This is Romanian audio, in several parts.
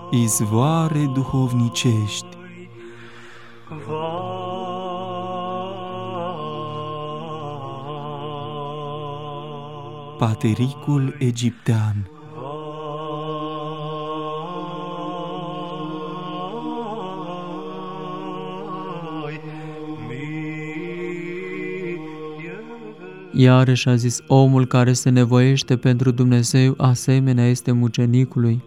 izvoare duhovnicești. Patericul egiptean. Iarăși a zis: omul care se nevoiește pentru Dumnezeu, asemenea este mucenicului.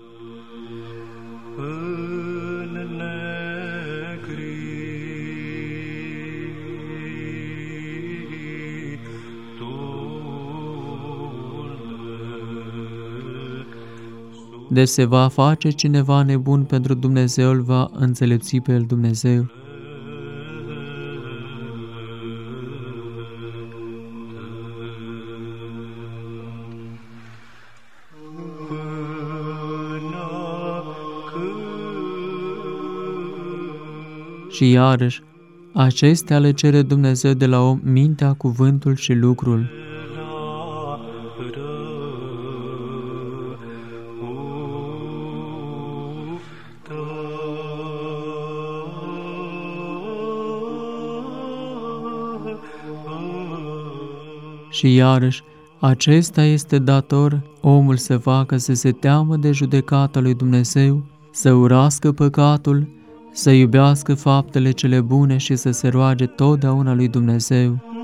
Deci se va face cineva nebun pentru Dumnezeu, îl va înțelepți pe el Dumnezeu. Și iarăși, acestea le cere Dumnezeu de la om: mintea, cuvântul și lucrul. Și iarăși, acesta este dator omul să facă, să se teamă de judecata lui Dumnezeu, să urască păcatul, să iubească faptele cele bune și să se roage totdeauna lui Dumnezeu.